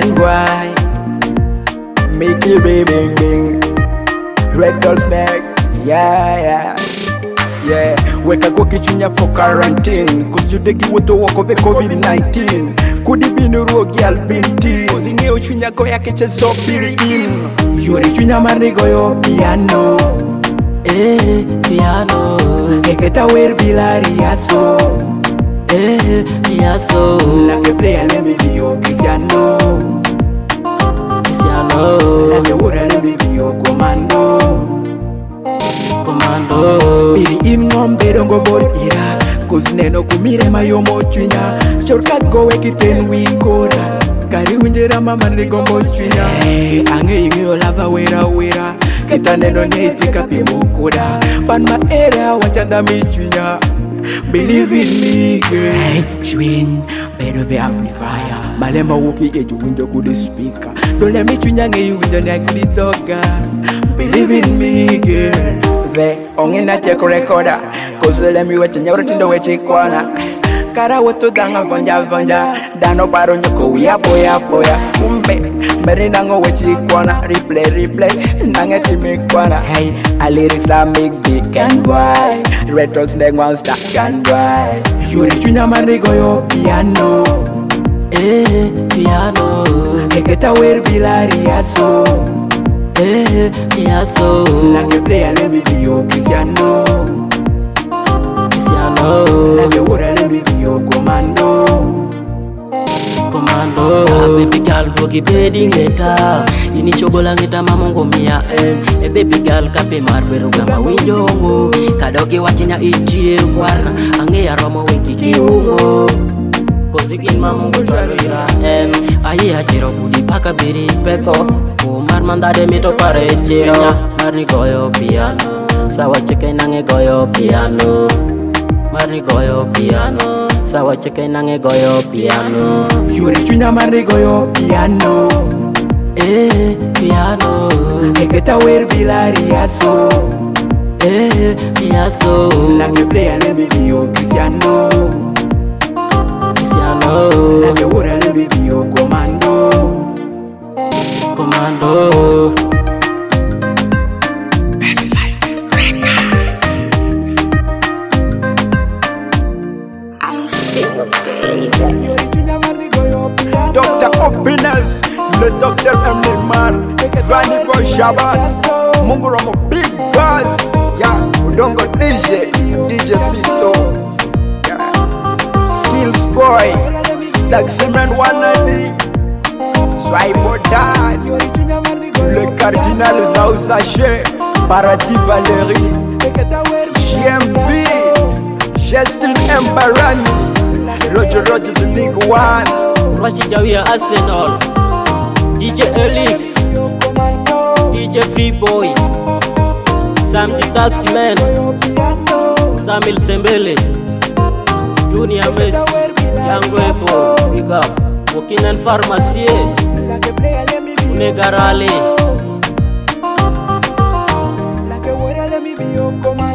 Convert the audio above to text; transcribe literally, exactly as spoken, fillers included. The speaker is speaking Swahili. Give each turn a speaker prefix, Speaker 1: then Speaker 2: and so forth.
Speaker 1: can why make it bing bing. Red doll snack, yeah yeah yeah. Weka kwa kichunya for quarantine, cause you degi woto wako ve covid nineteen. Kudi binu ruo gyal binti, cause inge uchunya ko ya keche so piri in. Yuri chunya marni goyo piano,
Speaker 2: eh piano.
Speaker 1: Eketa wer bilari yaso,
Speaker 2: eh yaso.
Speaker 1: La que play let me be your Cristiano,
Speaker 2: Cristiano.
Speaker 1: La que wura let me be your commando,
Speaker 2: commando.
Speaker 1: Biri in ngombe dongo bor ira, cause neno kumire mayomo chunya. Shorka go ekiten wikora, kari unjera mama nigomo chunya. Hey, ange inge olava wera wera, kita neno nyeti kapi mukoda. Pan ma era wachanda mi chunya. Believe in me, girl. Hey, Shwin, better the amplifier. Malemba wuki eju window good speaker. Don't let me chunya nge you window like the dogga. Believe in me, girl. The ongena check recorder. Cause let me watch nyawra tindo weche kwana. Kara woto danga vanja vanja. Dano paro nyoko uya boya boya. Umbe, meri nango weche kwana. Replay replay, nange timi kwana. Hey, a lyrics la make big and why. Red dots neg monster and why. Yuri chunya marigo yo piano,
Speaker 2: eh piano.
Speaker 1: Eketa wer bilari yaso,
Speaker 2: eh yaso.
Speaker 1: La que play let me be your Cristiano,
Speaker 2: Cristiano.
Speaker 1: La que wura let me be your commando,
Speaker 2: commando. Ah, baby girl bogi bedi ngeta, ini chogola ngeta mamongo mia em. E baby girl kape marberu gama winjongo, kadoge wachenya ichie warna, ange ya romo wiki kiungo. Kosikin mamongo chwalira em, aye achiro kudi paka biri peko, kumar mandade mito pare chiro. Marni goyo piano, sawa cheke nange goyo piano. Marni goyo piano, sawa cheke nange goyo piano.
Speaker 1: Yuri chunya marni goyo piano,
Speaker 2: eh piano.
Speaker 1: Eketa wer bilari yaso,
Speaker 2: eh yaso.
Speaker 1: La que play let me be your Cristiano,
Speaker 2: Cristiano.
Speaker 1: La que wura let me be your commando,
Speaker 2: commando.
Speaker 1: Doctor Opiners, le docteur M. Neymar, Vanny Boy Shabbat, Munguromo Big Buzz, yeah, Udongo D J, D J Fisto, yeah, Skills Boy, Taximan one ninety, Swipe or Die, le Cardinal Zao Sachet, Paradis Valérie, J M B, Justin Mbarani, Roger Roger the Nick One,
Speaker 2: Rashid Jawia Arsenal, D J Elix, D J Free Boy, Sam the Taximan, Samil Tembele, Junior Messi, Young Wefo, Big Up, Wokinan Pharmacie, Negarale.